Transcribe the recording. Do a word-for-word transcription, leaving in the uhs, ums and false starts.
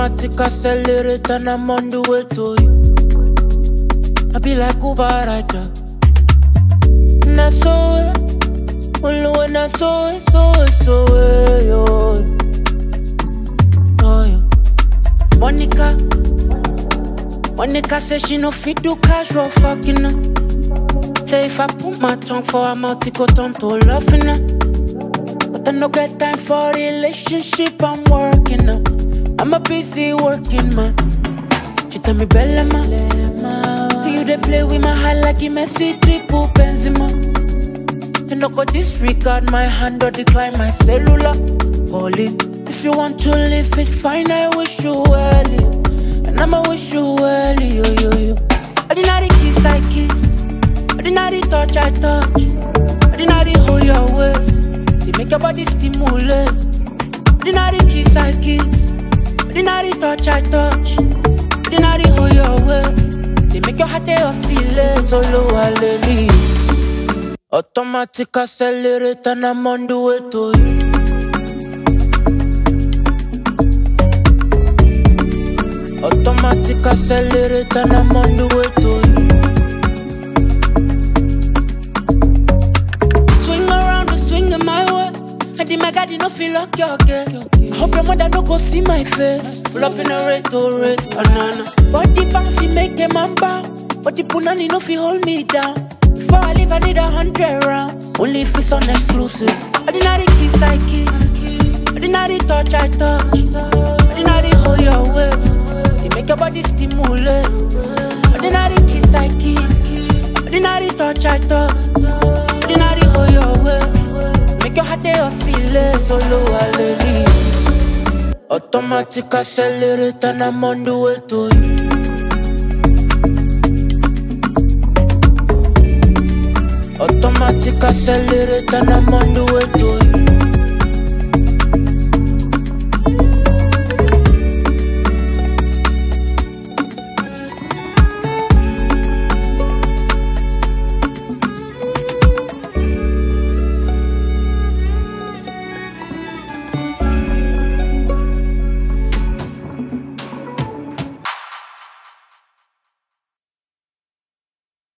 Automatic accelerate and I'm on the way to you. I be like Uber rider. And I saw it, only when I saw it, saw it, saw it, yo. Oh, yeah. Monica, Monica say she no fit do casual fucking her. Say if I put my tongue for her mouth, it go turn to loving her. But I no get time for relationship, I'm working now. I'm a busy working man. She tell me Bellama, do you they play with my heart like you Messi, triple Benzema? You no go disregard my hand or decline my cellular. Call it. If you want to live, it's fine, I wish you well, yeah. And I'ma wish you well, yo, yo, yo. Ordinary kiss I kiss, ordinary touch I touch, ordinary hold your waist, they make your body stimulate. Ordinary kiss I kiss, ordinary touch I touch, ordinary hold your waist, they make your heart they oscillate. So low, lady. Automatic accelerate and I'm on the way to you. Automatic accelerate and I'm on the way to you. Swing around and swing in my way. And the my no feel like you're okay. I hope your mother no go see my face. Full up in a red to red banana. Body bouncy make a man bow, but the punani no feel hold me down. Before I leave I need a hundred rounds. Only if it's on exclusive. Ordinary kiss I kiss, ordinary touch I touch, ordinary hold your waist, they make your body stimulate. Ordinary kiss I kiss, ordinary touch I touch, ordinary hold your waist, make your heart they oscillate. So low, lady. Automatic accelerate and I'm on the way to you. Automatic accelerate and I'm on the way to you.